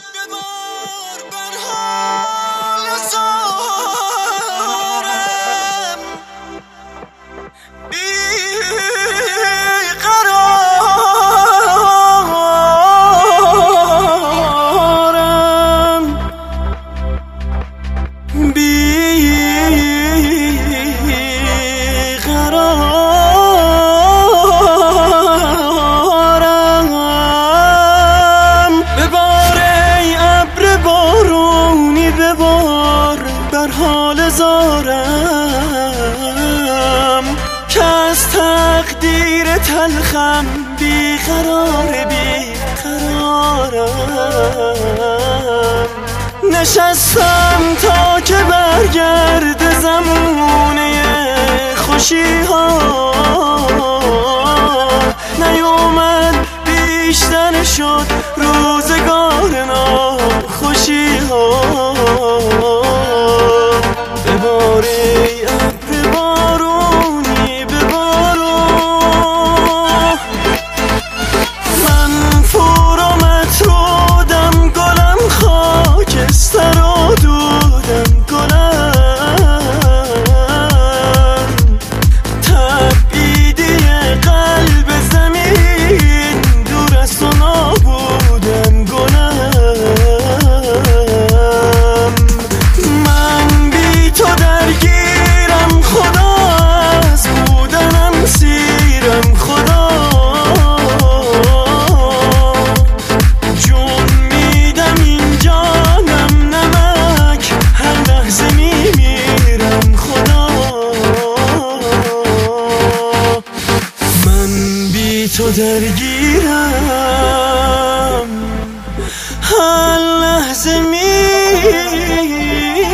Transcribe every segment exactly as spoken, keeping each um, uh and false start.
بر حال زارم که از تقدیر تلخم بیقرار بیقرارم. نشستم تا که برگرد زمونه خوشی ها، نیومد بیشتر شد روزگار ناخوشی ها. بباری ابر بارونی ببارو، من فور و مطرودم، گلم خاکستر و دودم گلم، تبعیدی قلب زمین دور از و نابودم گلم. من بی تو درگیرم خدا، از بودنم سیرم خدا، جون میدم این جانم نمک، هر لحظه میمیرم خدا. من بی تو درگیرم هر لحظه میمیرم.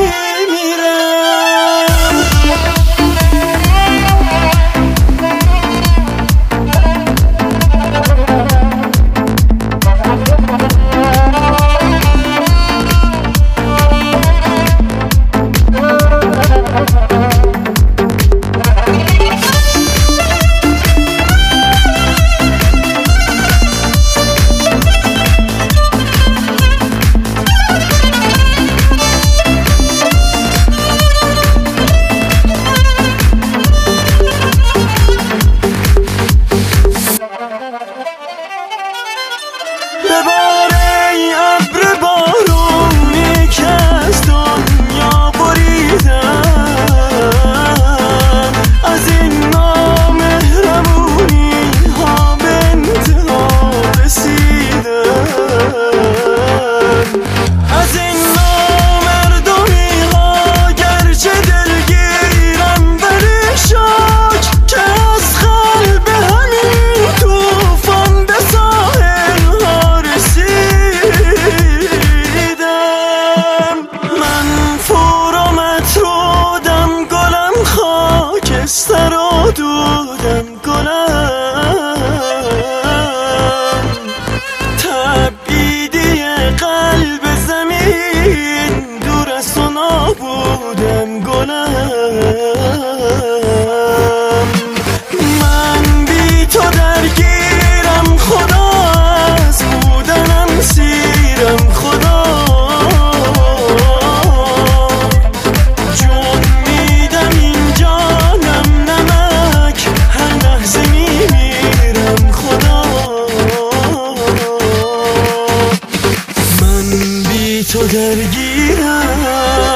بباره ای ابر بارونی که از دنیا بریدم، از این نامهربونی ها به انتها رسیدم، از این نامردمی ها گرچه دلگیرم ولی شاک که از قلب همین توفان به ساحل ها رسیدم. من فور و مطرودم، گلم خاکستر و دودم گلم، تبعیدی قلب زمین دور از و نابودم گلم. من بی تو درگیرم خدا، از بودنم سیرم خدا، جون میدم این جانم نمک، هر لحظه میمیرم خدا. من بی تو درگیرم